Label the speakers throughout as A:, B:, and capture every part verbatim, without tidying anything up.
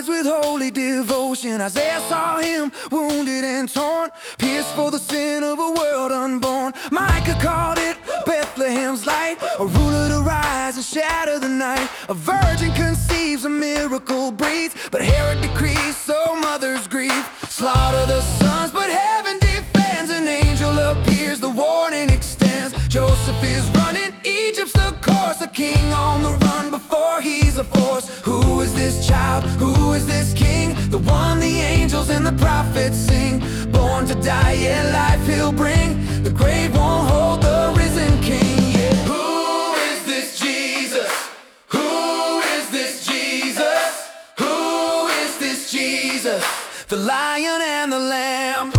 A: eyes with holy devotion. Isaiah saw him wounded and torn, pierced for the sin of a world unborn. Micah called it Bethlehem's light, a ruler to rise and shatter the night. A virgin conceives, a miracle breathes, but Herod decrees, so mothers grieve. Slaughter the sons, but heaven defends. An angel appears, the warning extends. Joseph is running, Egypt's the course. A king on the run before he's a force. Who is this child? Who is this king? The one the angels and the prophets sing. Born to die, yet life he'll bring. The grave won't hold the risen king. Yeah. Who is this Jesus? Who is this Jesus? Who is this Jesus? The Lion and the Lamb.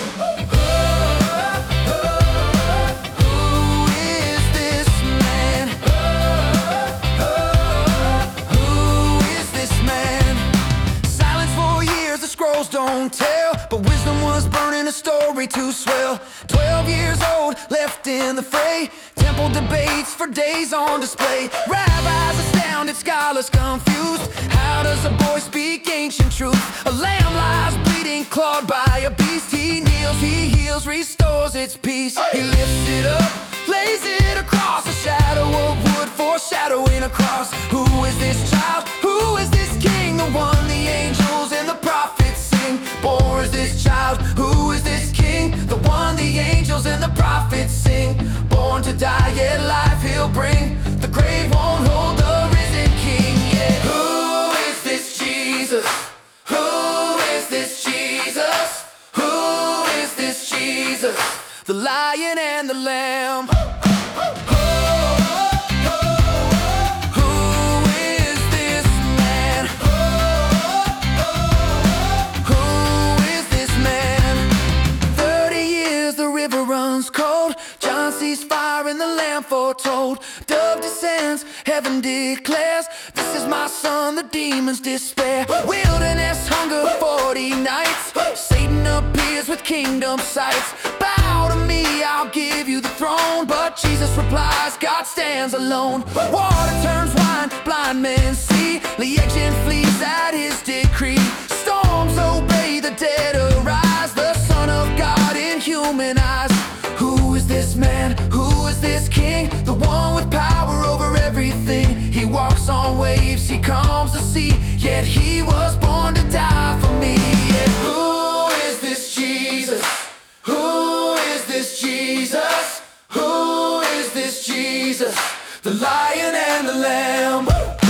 A: Don't tell, but wisdom was burning a story to swell. Twelve years old, left in the fray. Temple debates for days on display. Rabbis astounded, scholars confused. How does a boy speak ancient truth? A lamb lies bleeding, clawed by a beast. He kneels, he heals, restores its peace. He lifts it up, lays it across. A shadow of wood foreshadowing a cross. Who is this child? Who is this king? The one the angels and the prophets sing. Born is this child, who is this king? The one the angels and the prophets sing. Born to die, yet life he'll bring. The grave won't hold the risen king. Yeah. Who is this Jesus? Who is this Jesus? Who is this Jesus? The Lion and the Lamb. John sees fire in the Lamb foretold. Dove descends, heaven declares, this is my son, the demons despair. Wilderness hunger, forty nights. Satan appears with kingdom sights. Bow to me, I'll give you the throne. But Jesus replies, God stands alone. Water turns wine, blind men see. Legion flees at his decree. Storms obey, the dead arise. The Son of God in human eyes. Who is this man? Who is this king? The one with power over everything. He walks on waves, he calms the sea. Yet he was born to die for me. Yeah. Who is this Jesus? Who is this Jesus? Who is this Jesus? The Lion and the Lamb.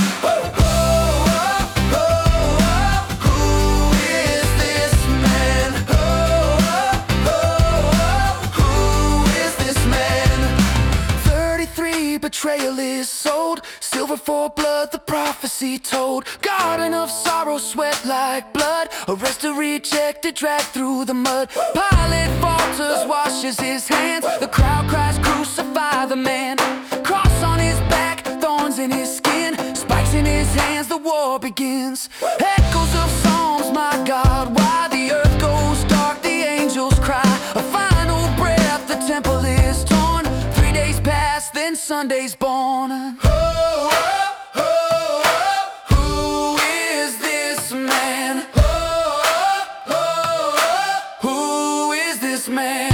A: Betrayal is sold, silver for blood, the prophecy told. Garden of sorrow, sweat like blood. Arrested, rejected, dragged through the mud. Pilate falters, washes his hands. The crowd cries, crucify the man. Cross on his back, thorns in his skin. Spikes in his hands, the war begins. Echoes of psalms, my God, why the earth goes dark, the angels cry. A final breath, the temple is torn. Three days pass, then Sunday's born. Oh, oh, oh, oh. Who is this man? Oh, oh, oh, oh. Who is this man?